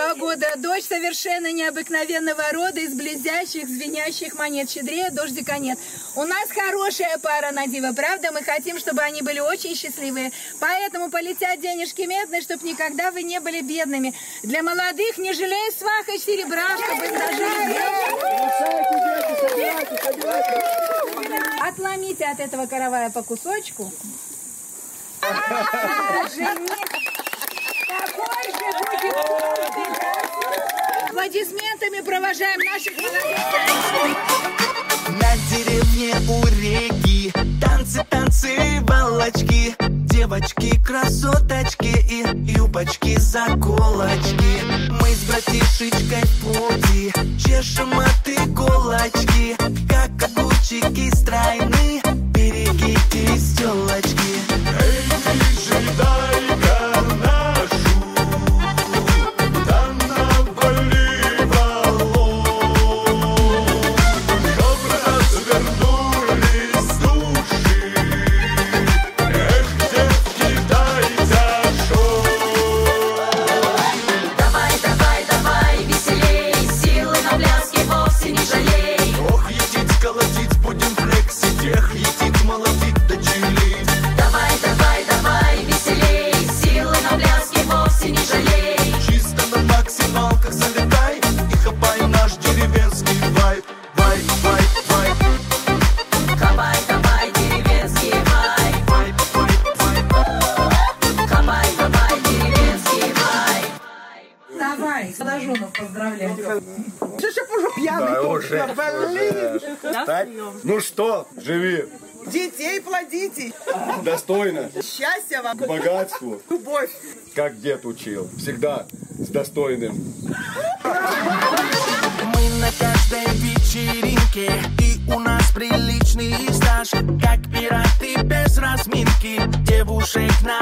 года. Дочь совершенно необыкновенного рода, из блестящих, звенящих монет. Щедрее дождика нет. У нас хорошая пара на диво, правда? Мы хотим, чтобы они были очень счастливые. Поэтому полетят денежки медные, чтобы никогда вы не были бедными. Для молодых не жалей сваха и серебра, чтобы их зажили. Отломите от этого каравая по кусочку. Аплодисментами провожаем наших молодых. На деревне у реки танцы, танцевалочки. Девочки, красоточки и юбочки, заколочки. Мы с братишечкой в пути чешем от иголочки. Как огурчики стройны, берегитесь, тёлочки. Эй, диджей, дай-ка нашу, да навали волос, чтоб развернулись души. Эх, девки, дайте шоу. Давай, давай, давай, веселей, силы на пляске вовсе не жалей. Ох, едить, колотить, будем флексить, эх, едить, молотить, да чилить. Давай, давай, давай, веселей, силы на пляске вовсе не жалей. Чисто на максималках залетай и хапай наш деревенский вайб. Вайб, вайб, вайб. Хапай, хапай, деревенский вайб. Вайб, вайб, вайб. Хапай, хапай, деревенский вайб. Давай, молодоженов поздравляю. Да уже. Встать. Ну что, живи. Детей плодите, Достойно. счастья вам, К богатству. любовь. Как дед учил. Всегда с достойным. Мы на каждой вечеринке, и у нас приличный стаж. Как пираты без разминки, девушек на